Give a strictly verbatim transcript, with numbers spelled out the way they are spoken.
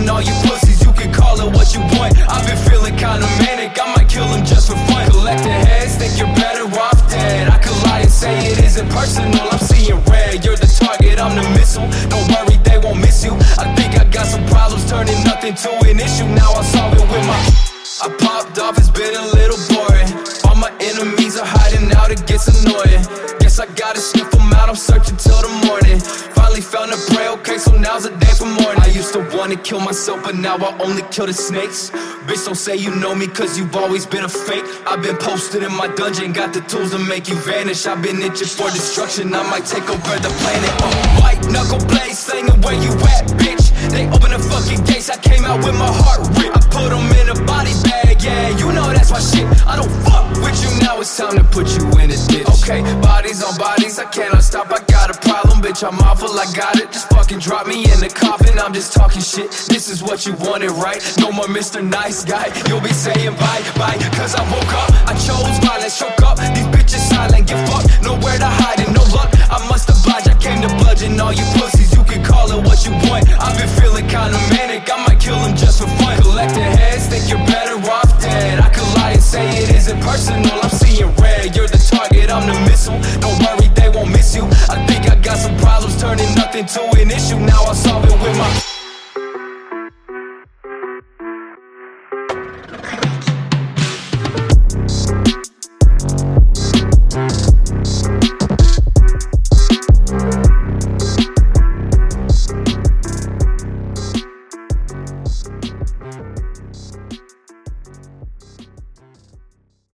bludgeon all you pussies. You can call it what you want. I've been feeling kinda manic, I might kill him just for fun. Collecting heads, think you're better off dead. I could lie and say it isn't personal, I'm seeing red. You're the target, I'm the missile. Don't worry, they won't miss you. I think I got some problems, turning nothing to an issue. Now I solve it with my I popped off, it's been a little boring. All my enemies are hiding out, it gets annoying. Guess I gotta sniff them out, I'm searching till the morning. Finally found a prey, okay, so now's the day for morning. I used to wanna kill myself, but now I only kill the snakes. Bitch, don't say you know me, cause you've always been a fake. I've been posted in my dungeon, got the tools to make you vanish. I've been itching for destruction, I might take over the planet. uh, White knuckle blades, slinging where you at, bitch. They open the fucking gates, I came out with my heart ripped. I put them in a body bag, yeah, you know that's my shit. I don't fuck with you, now it's time to put you in a ditch. Okay, bodies on bodies, I cannot stop, I got a problem, bitch, I'm awful, I got it. Just fucking drop me in the coffin, I'm just talking shit. This is what you wanted, right? No more Mister Nice Guy, you'll be saying bye, bye. Cause I woke up, I chose violence, choke up. These bitches silent, get fucked, nowhere to hide and no luck. I must oblige, I came to bludgeon all you pussies. You can call it what you want. I've been feeling kinda manic, I might kill him just for